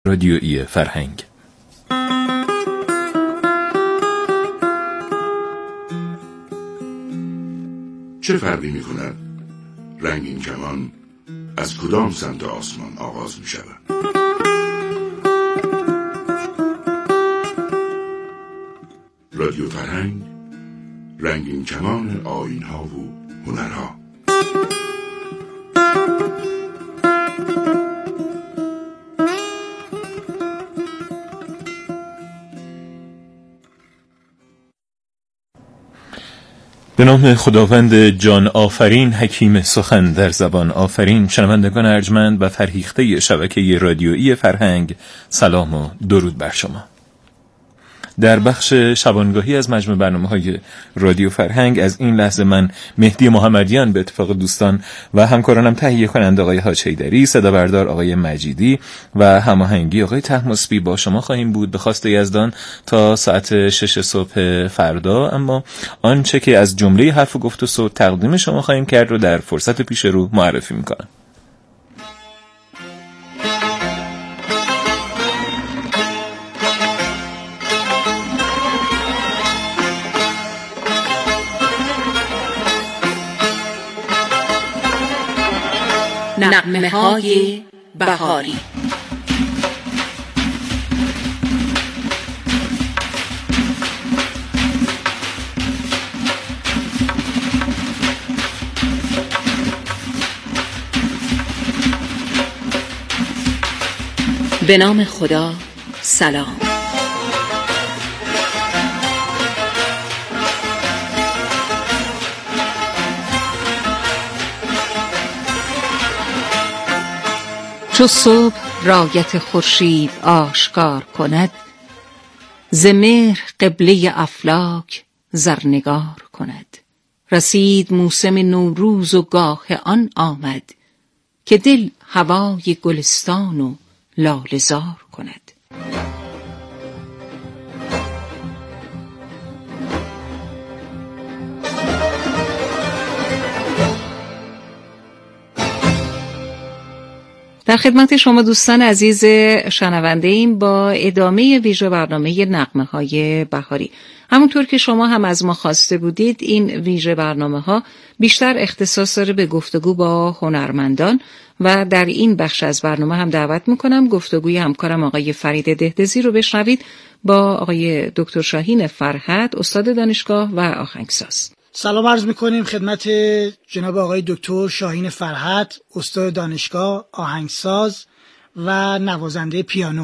رادیویی فرهنگ. چه فرقی می کند رنگین کمان از کدام سمت آسمان آغاز می شود؟ رادیو فرهنگ، رنگین کمان آیین‌ها و هنرها. به نام خداوند جان آفرین، حکیم سخن در زبان آفرین. شنوندگان ارجمند و فرهیخته شبکه رادیویی فرهنگ، سلام و درود بر شما. در بخش شبانگاهی از مجموع برنامه‌های رادیو فرهنگ از این لحظه من مهدی محمدیان به اتفاق دوستان و همکارانم تهیه کننده آقای حاج حیدری، صدا بردار آقای مجیدی و هماهنگی آقای طهماسبی با شما خواهیم بود به خواست یزدان تا ساعت 6 صبح فردا. اما آنچه که از جمله حرف گفت و صوت تقدیم شما خواهیم کرد رو در فرصت پیش رو معرفی می‌کنم. نغمه‌های بهاری. به نام خدا، سلام. چو صبح رایت خورشید آشکار کند، ز مهر قبله افلاک زرنگار کند. رسید موسم نوروز و گاه آن آمد، که دل هوای گلستان و لاله زار کند. در خدمت شما دوستان عزیز شنونده ایم با ادامه ویژه برنامه نغمه‌های بهاری. همونطور که شما هم از ما خواسته بودید، این ویژه برنامه‌ها بیشتر اختصاص داره به گفتگو با هنرمندان و در این بخش از برنامه هم دعوت میکنم گفتگوی همکارم آقای فرید دهدزی رو بشنوید با آقای دکتر شاهین فرحت، استاد دانشگاه و آهنگساز. سلام عرض میکنیم خدمت جناب آقای دکتر شاهین فرحت، استاد دانشگاه، آهنگساز و نوازنده پیانو.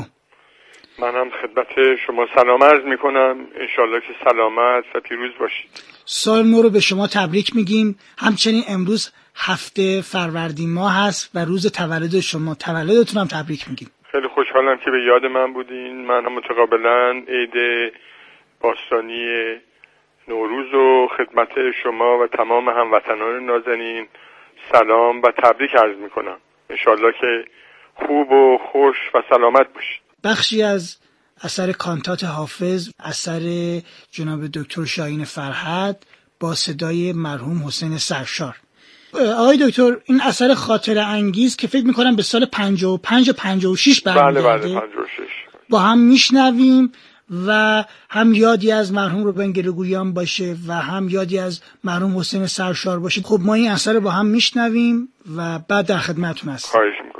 منم خدمت شما سلام عرض میکنم، انشالله که سلامت و پیروز باشید. سال نو رو به شما تبریک میگیم. همچنین امروز هفته فروردین ماه هست و روز تولد شما، تولدتون هم تبریک میگیم. خیلی خوشحالم که به یاد من بودین. من هم متقابلا عید باستانی نوروز و خدمت شما و تمام هموطنان نازنین سلام و تبریک عرض میکنم. انشالله که خوب و خوش و سلامت باشید. بخشی از اثر کانتات حافظ، اثر جناب دکتر شاهین فرحت با صدای مرحوم حسین سرشار. آقای دکتر، این اثر خاطره انگیز که فکر میکنم به سال 55 و 56 برمیگرده. بله 56 با هم میشنویم و هم یادی از مرحوم روبن گریگوریان باشه و هم یادی از مرحوم حسین سرشار باشه. خب ما این اثر رو با هم میشنویم و بعد در خدمتتون هستیم. خواهش میکنم.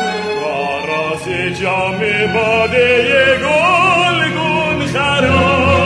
جام باده گلگون خراب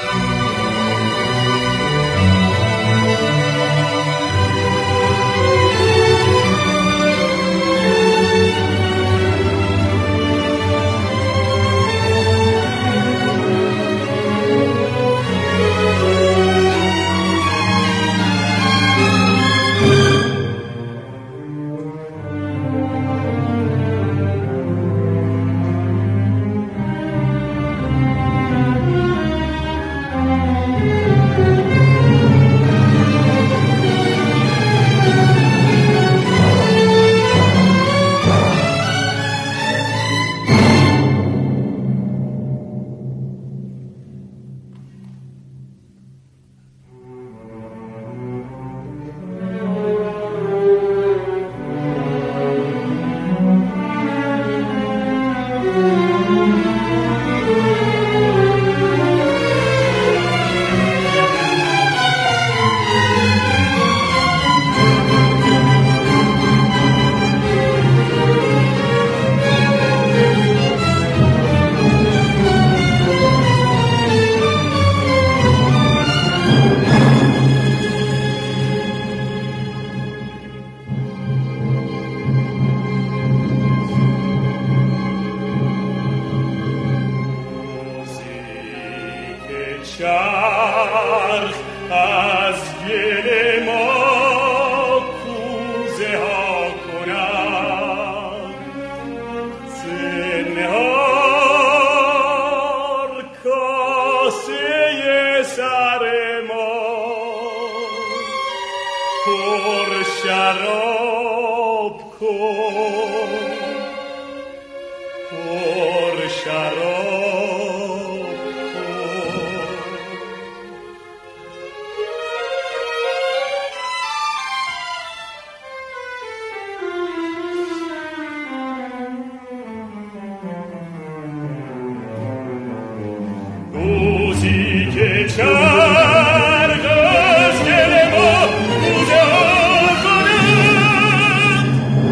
چرخ از گل ما کوزه ها کند زنهار کاسه سر ما پر شراب کن پر شراب چرخ از گل ما کوزه ها کند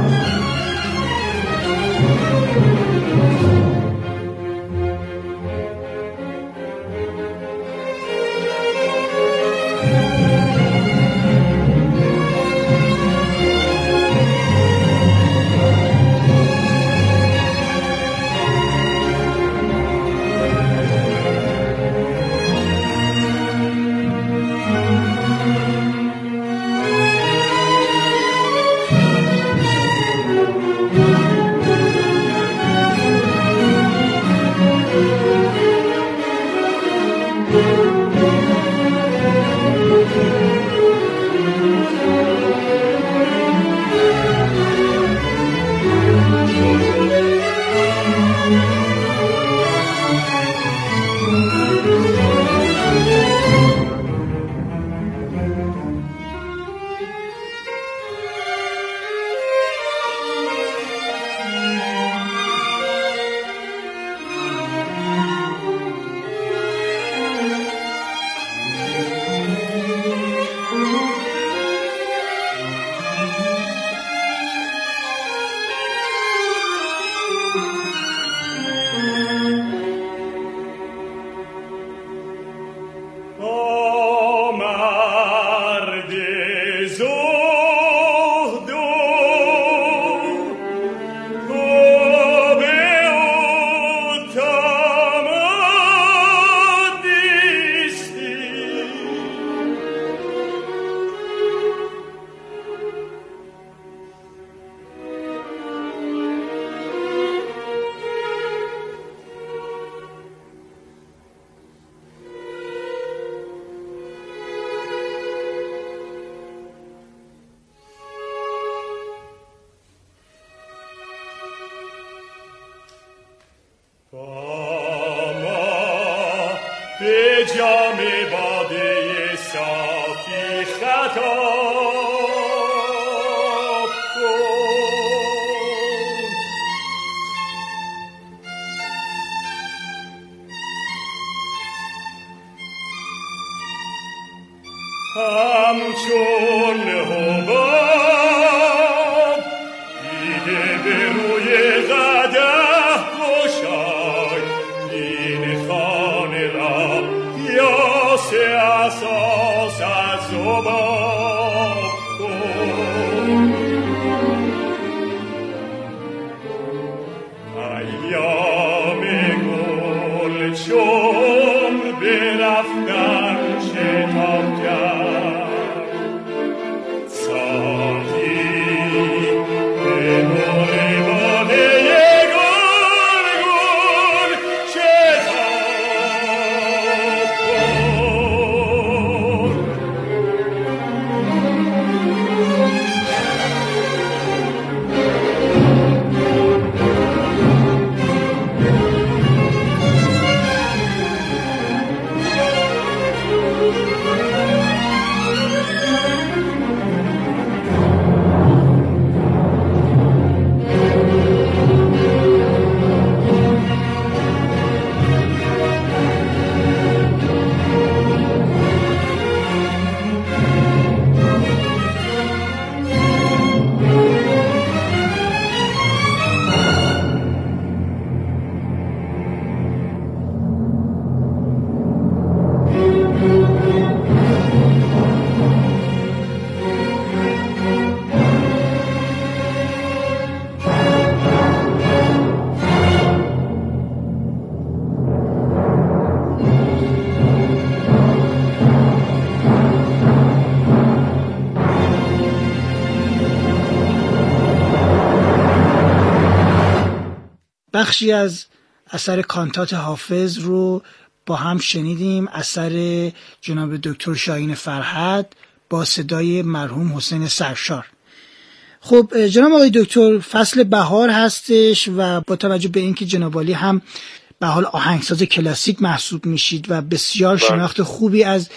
به جام باده صافی خطاب کن همچون حباب دیده به روی قدح گشای این خانه را یا اساس از زباب کن ایام گل چون برفتن شتاب کرد ساقی به نور باده گل شتاب بخشی از اثر کانتات حافظ رو با هم شنیدیم، اثر جناب دکتر شاهین فرهد با صدای مرحوم حسین سرشار. خب جناب آقای دکتر، فصل بهار هستش و با توجه به اینکه جناب عالی هم به حال آهنگساز کلاسیک محسوب میشید و بسیار شناخت خوبی از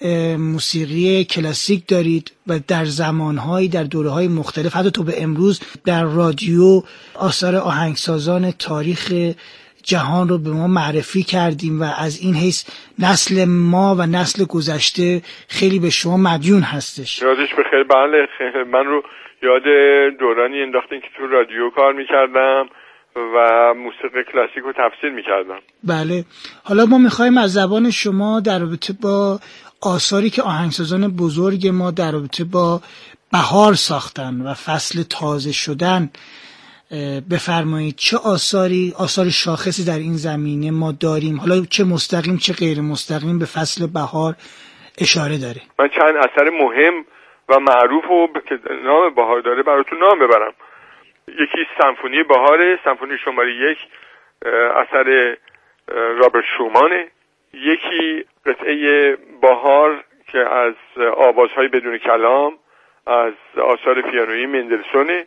موسیقی کلاسیک دارید و در زمانهایی در دوره‌های مختلف حتی تو به امروز در رادیو آثار آهنگسازان تاریخ جهان رو به ما معرفی کردیم و از این حیث نسل ما و نسل گذشته خیلی به شما مدیون هستش. یادش بخیر. بله، من رو یاد دورانی انداختین که تو رادیو کار میکردم و موسیقی کلاسیک رو تفسیر میکردم. بله، حالا ما میخوایم از زبان شما در رابطه با آثاری که آهنگسازان بزرگ ما در رابطه با بهار ساختن و فصل تازه شدن بفرمایید. چه آثار شاخصی در این زمینه ما داریم، حالا چه مستقیم چه غیر مستقیم به فصل بهار اشاره داره؟ من چند اثر مهم و معروف رو که نام بهار داره براتون نام ببرم. یکی سمفونی بهاره، سمفونی شماره 1 اثر رابرت شومانه. یکی قطعه بهار که از آوازهای بدون کلام از آثار پیانویی مندلسونه.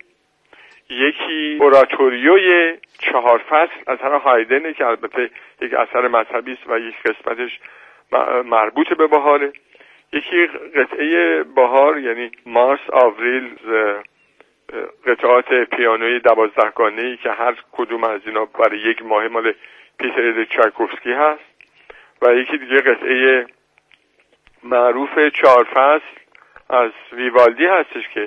یکی اوراتوریوی 4 فصل از هر هایدنه که البته یک اثر مذهبی است و یک قسمتش مربوط به بهاره. یکی قطعه بهار یعنی مارس آوریل، قطعات پیانوی 12 گانه‌ای که هر کدوم از اینا برای یک ماه مال پیتر چایکوفسکی هست. و یکی دیگه قطعه معروف 4 فصل از ویوالدی هستش که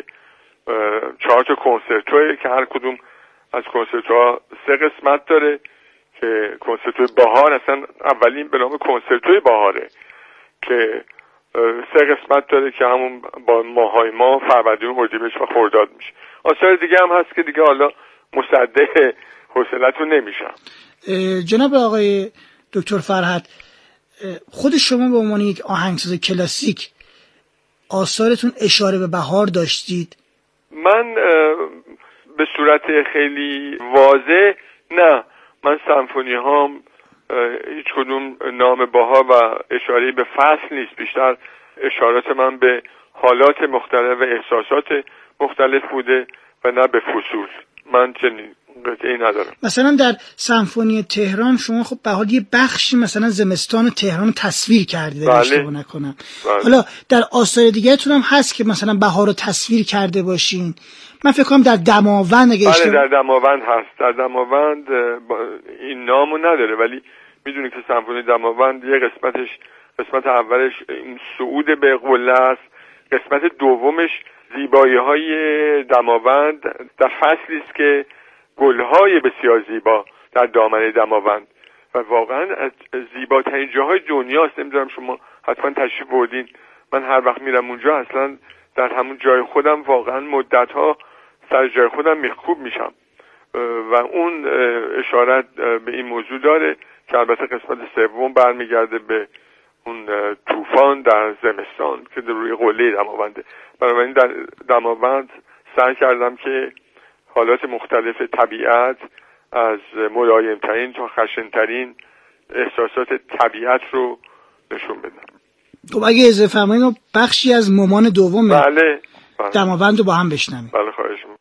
4 تا کنسرتوه که هر کدوم از کنسرتوها 3 قسمت داره که کنسرتوی بهار اصلا اولین به نام کنسرتوی بهاره که 3 قسمت داره که همون با ماهای ما فروردین، اردیبهشت و خرداد میشه. آثار دیگه هم هست که دیگه حالا مصدق حوصله‌تون نمیشم. جناب آقای دکتر فرهد، خود شما به عنوان یک آهنگساز کلاسیک آثارتون اشاره به بهار داشتید؟ من به صورت خیلی واضح نه، من سمفونی هام هیچ کدوم نام بهار و اشاره به فصل نیست، بیشتر اشارات من به حالات مختلف و احساسات مختلف بوده و نه به فصول. من چنین قطعی ندارم. مثلا در سمفونی تهران شما خب به حال یه بخشی مثلا زمستان تهران تصویر کردید اگه اشتباه نکنم. بله. حالا در آثار دیگه‌تون هم هست که مثلا بهار رو تصویر کرده باشین. من فکر کنم در دماوند اگه بله در دماوند هست. در دماوند این نامو نداره ولی میدونی که سمفونی دماوند یه قسمت اولش این صعود به قله است، قسمت دومش زیبایی‌های دماوند در فصلی است که گل‌های بسیار زیبا در دامنه دماوند و واقعا از زیباترین جاهای دنیاست. نمیدونم شما حتما تشریف بردین، من هر وقت میرم اونجا اصلا در همون جای خودم واقعا مدت‌ها سر جای خودم میخکوب میشم و اون اشارت به این موضوع داره که البته قسمت سوم برمیگرده به اون طوفان در زمستان که در روی قله دماونده. بنابراین در دماوند سعی کردم که حالات مختلف طبیعت از ملایمترین تا خشنترین احساسات طبیعت رو نشون بدم. خب اگه اجازه فرمایید بخشی از مامان دوم بله دماوند رو با هم بشنویم. بله خواهش می‌کنم.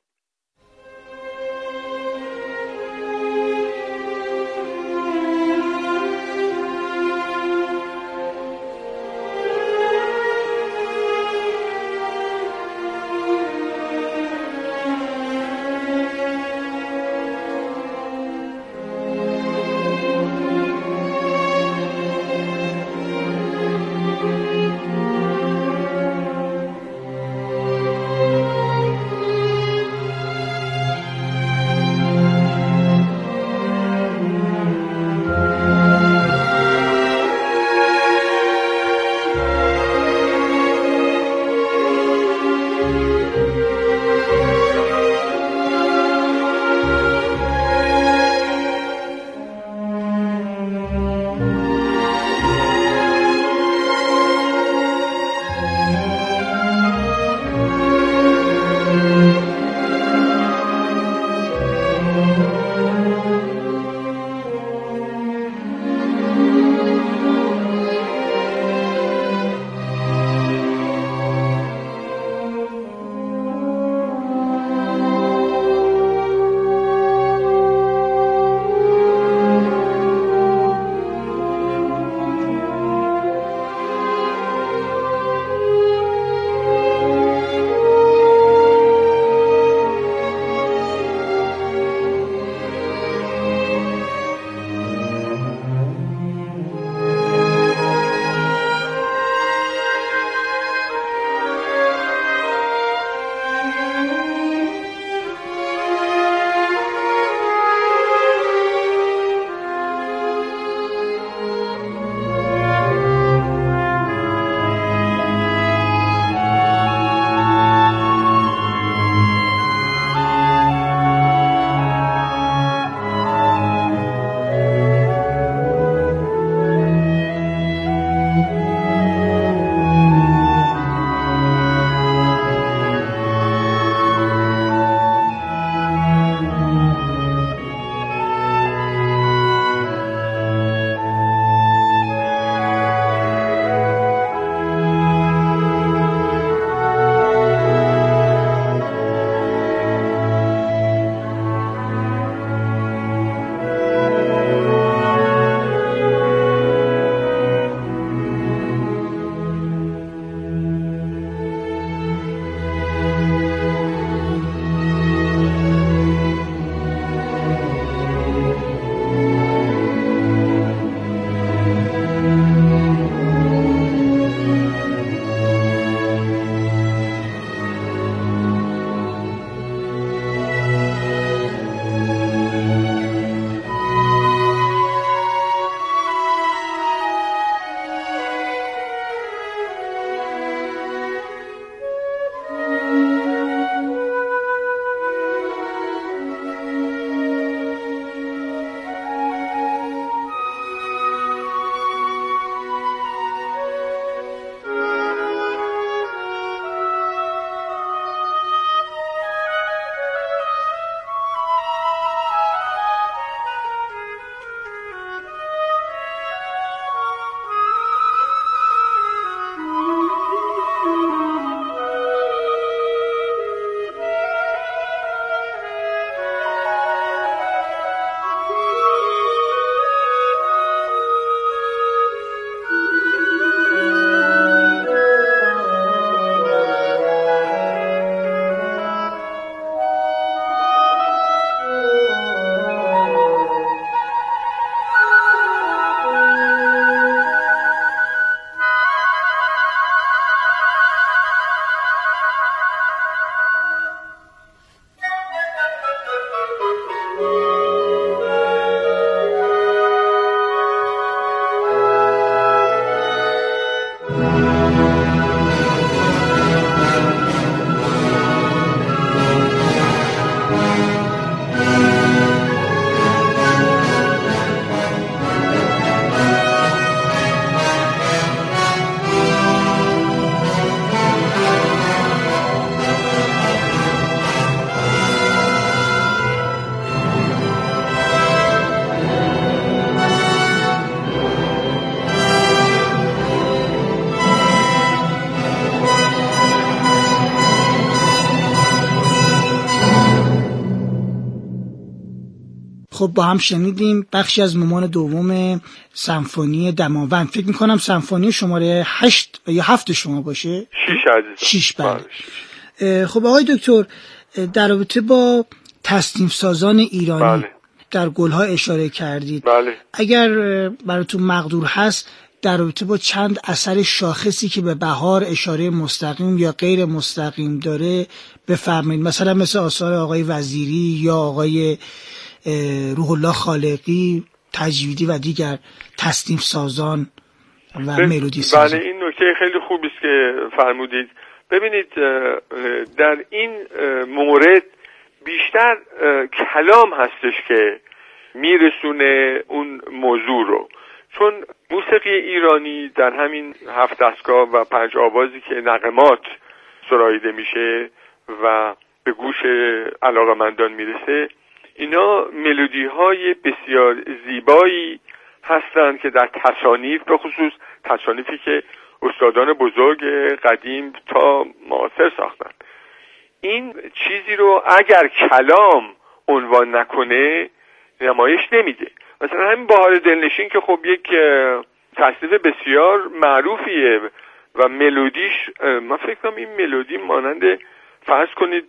خب با هم شنیدیم بخشی از مومان دوم سمفونی دماوند. فکر میکنم سمفونی شماره 8 یا 7 شما باشه. 6 عزیزم. 6 بله. خب آقای دکتر در رابطه با تصنیف سازان ایرانی بله. در گلها اشاره کردید. بله. اگر براتون مقدور هست در رابطه با چند اثر شاخصی که به بهار اشاره مستقیم یا غیر مستقیم داره بفرمایید، مثلا مثل آثار آقای وزیری یا آقای روح الله خالقی تجویدی و دیگر تصنیف سازان و ملودی سازان. بله، این نکته خیلی خوبی است که فرمودید. ببینید در این مورد بیشتر کلام هستش که میرسونه اون موضوع رو، چون موسیقی ایرانی در همین 7 دستگاه و 5 آوازی که نغمات سراییده میشه و به گوش علاقه‌مندان میرسه، اینا ملودی های بسیار زیبایی هستند که در تصانیف، به خصوص تصانیفی که استادان بزرگ قدیم تا معاصر ساختن، این چیزی رو اگر کلام عنوان نکنه نمایش نمیده. مثلا همین بهار دلنشین که خب یک تصنیف بسیار معروفیه و ملودیش، من فکر کنم این ملودی مانند فرض کنید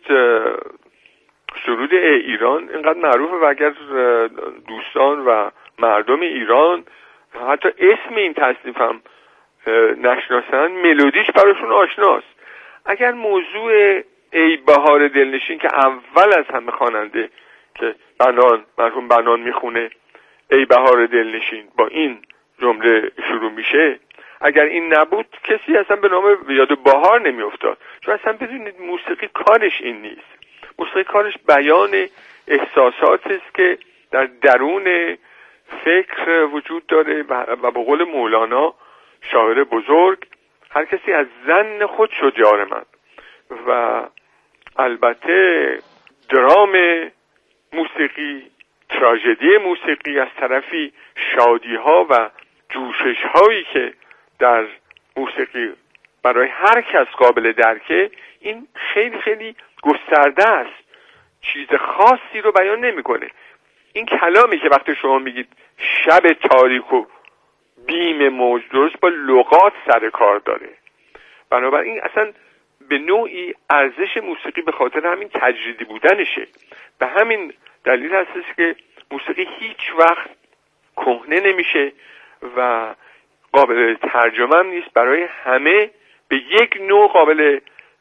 سرود ایران اینقدر معروفه و اگر دوستان و مردم ایران حتی اسم این تصنیف هم نشناسن، ملودیش براشون آشناست. اگر موضوع ای بهار دلنشین که اول از همه خواننده که مرحوم بنان میخونه ای بهار دلنشین با این جمله شروع میشه، اگر این نبود کسی اصلا به نام یاد بهار نمیافتاد. چون اصلا بدونید موسیقی کارش این نیست. موسیقی کارش بیان احساسات است که در درون فکر وجود داره و به قول مولانا شاعر بزرگ، هر کسی از ظن خود شد یار من. و البته درام موسیقی، تراژدی موسیقی از طرفی، شادی ها و جوشش هایی که در موسیقی برای هر کس قابل درکه، این خیلی خیلی گسترده است، چیز خاصی رو بیان نمیکنه. این کلامی که وقتی شما میگید شب تاریک و بیم موج، درست با لغات سر کار داره. بنابراین اصلا به نوعی ارزش موسیقی به خاطر همین تجریدی بودنشه. به همین دلیل هستش که موسیقی هیچ وقت کهنه نمیشه و قابل ترجمه هم نیست، برای همه به یک نوع قابل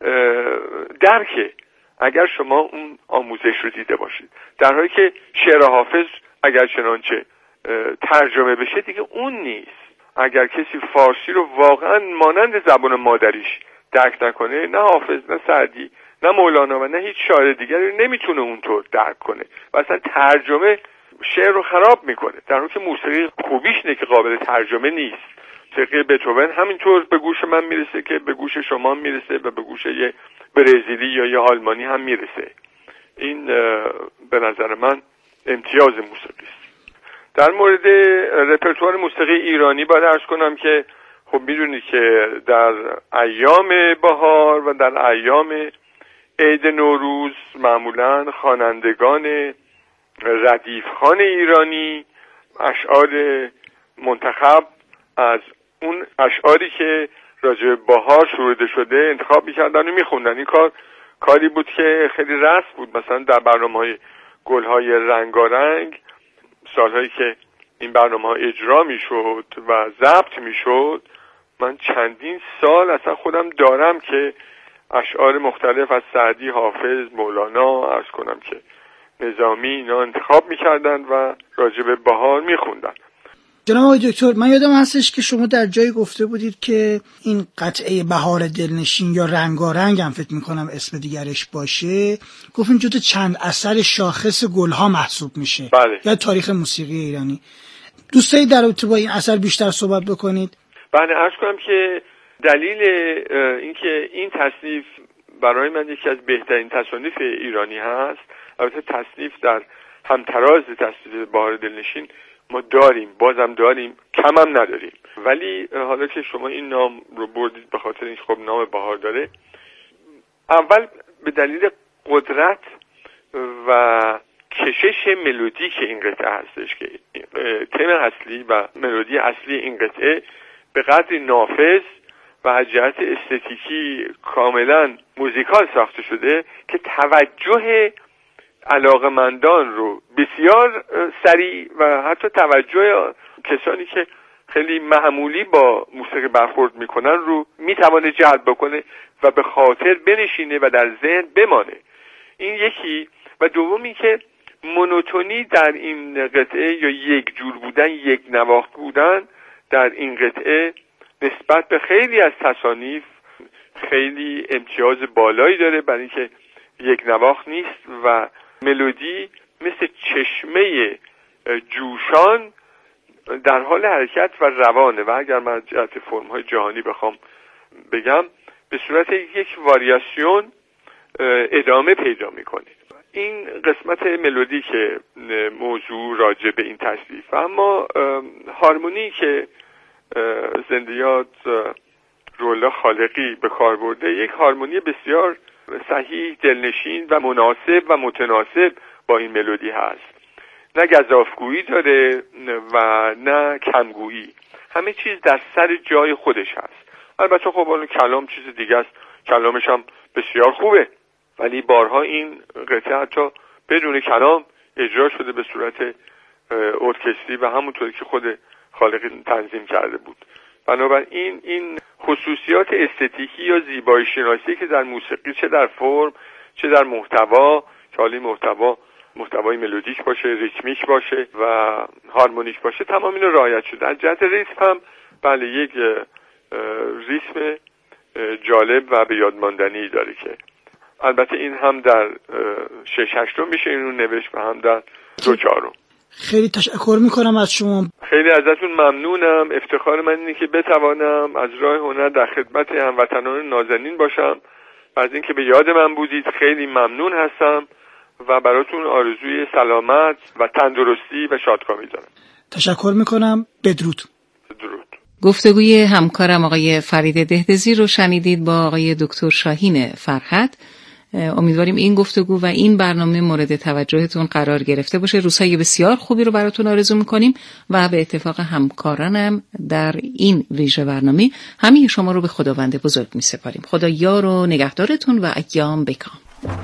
درکه اگر شما اون آموزش رو دیده باشید. در حالی که شعر حافظ اگر چنانچه ترجمه بشه دیگه اون نیست. اگر کسی فارسی رو واقعا مانند زبان مادریش درک نکنه، نه حافظ، نه سعدی، نه مولانا و نه هیچ شاعر دیگری نمیتونه اونطور درک کنه و اصلا ترجمه شعر رو خراب میکنه. در حالی که موسیقی خوبیش اینه که قابل ترجمه نیست. موسیقی بتهوون همینطور به گوش من میرسه که به گوش شما میرسه و به گوش یه برزیلی یا یه آلمانی هم میرسه. این به نظر من امتیاز موسیقی است. در مورد رپرتوار موسیقی ایرانی باید عرض کنم که خب میدونید که در ایام بهار و در ایام عید نوروز معمولا خوانندگان ردیفخوان ایرانی اشعار منتخب از اون اشعاری که راجع به بهار سروده شده انتخاب میکردن و میخوندن. این کاری بود که خیلی رسم بود. مثلا در برنامه‌های گل‌های رنگارنگ، سالهایی که این برنامه‌ها اجرا میشد و ضبط میشد، من چندین سال اصلا خودم دارم که اشعار مختلف از سعدی، حافظ، مولانا، عرض کنم که نظامی، اینا انتخاب میکردن و راجع به بهار میخوندن. جناب آقای دکتر، من یادم هستش که شما در جایی گفته بودید که این قطعه بهار دلنشین یا رنگارنگ هم فکر میکنم اسم دیگرش باشه، گفتین جزو چند اثر شاخص گلها محسوب میشه. بله. یا تاریخ موسیقی ایرانی. دوست دارید در رابطه با این اثر بیشتر صحبت بکنید؟ بله، عرض کنم که دلیل اینکه این تصنیف برای من یکی از بهترین تصانیف ایرانی هست، البته تصنیف در همتراز تصنیف بهار دلنشین ما داریم، بازم داریم، کم هم نداریم، ولی حالا که شما این نام رو بردید به خاطر اینکه خب نام بهار داره، اول به دلیل قدرت و کشش ملودیک این قطعه هستش که تم اصلی و ملودی اصلی این قطعه به قدری نافذ و از جهت استتیکی کاملا موزیکال ساخته شده که توجه علاقمندان رو بسیار سریع و حتی توجه کسانی که خیلی معمولی با موسیقی برخورد میکنن رو میتوانه جلب بکنه و به خاطر بنشینه و در ذهن بمانه. این یکی. و دومی که مونوتونی در این قطعه یا یک جور بودن، یک نواخت بودن در این قطعه نسبت به خیلی از تصانیف خیلی امتیاز بالایی داره، برای اینکه یک نواخت نیست و ملودی مثل چشمه جوشان در حال حرکت و روانه و اگر من جهت فرم‌های جهانی بخوام بگم به صورت یک واریاسیون ادامه پیدا میکنه. این قسمت ملودی که موضوع راجع به این تصنیف. اما هارمونی که زندیات رولا خالقی به کار برده یک هارمونی بسیار صحیح، دلنشین و مناسب و متناسب با این ملودی هست. نه گزافگویی داره و نه کمگویی، همه چیز در سر جای خودش هست. البته خب اون کلام چیز دیگه است، کلامش هم بسیار خوبه، ولی بارها این قطعه حتی بدون کلام اجرا شده به صورت ارکستری و همونطوری که خود خالقی تنظیم کرده بود. بنابراین این خصوصیات استتیکی یا زیبایی شناسی که در موسیقی چه در فرم چه در محتوا، که حالی محتوای ملودیک باشه، ریتمیک باشه و هارمونیک باشه، تمام اینا رعایت شده. از جهت ریتم هم بله یک ریتم جالب و به یاد ماندنی داره که البته این هم در 6/8 میشه اینو نوشت و هم در 2/4. خیلی تشکر میکنم از شما. خیلی ازتون ممنونم. افتخار من اینه که بتوانم از راه هنر در خدمت هموطنان نازنین باشم و از اینکه به یاد من بودید خیلی ممنون هستم و براتون آرزوی سلامت و تندرستی و شادکامی دارم. تشکر میکنم. بدرود. درود. گفتگوی همکارم آقای فرید دهدزی رو شنیدید با آقای دکتر شاهین فرحت. امیدواریم این گفتگو و این برنامه مورد توجهتون قرار گرفته باشه. روزهای بسیار خوبی رو براتون آرزو میکنیم و به اتفاق همکارانم در این ویژه برنامه همه شما رو به خداوند بزرگ میسپاریم. خدا یار و نگهدارتون و ایام بکام.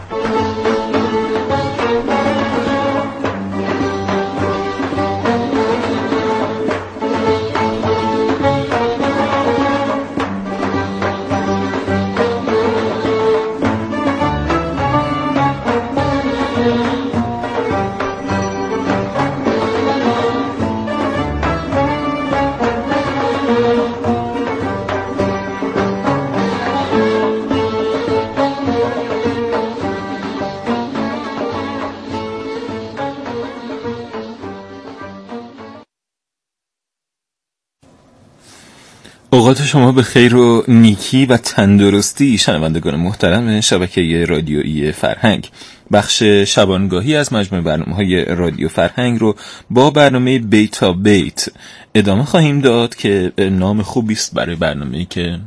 اوقات شما به خیر و نیکی و تندرستی شنوندگان محترم شبکه رادیویی فرهنگ. بخش شبانگاهی از مجموعه برنامه‌های رادیو فرهنگ رو با برنامه بیتا بیت ادامه خواهیم داد که نام خوبی است برای برنامه‌ای که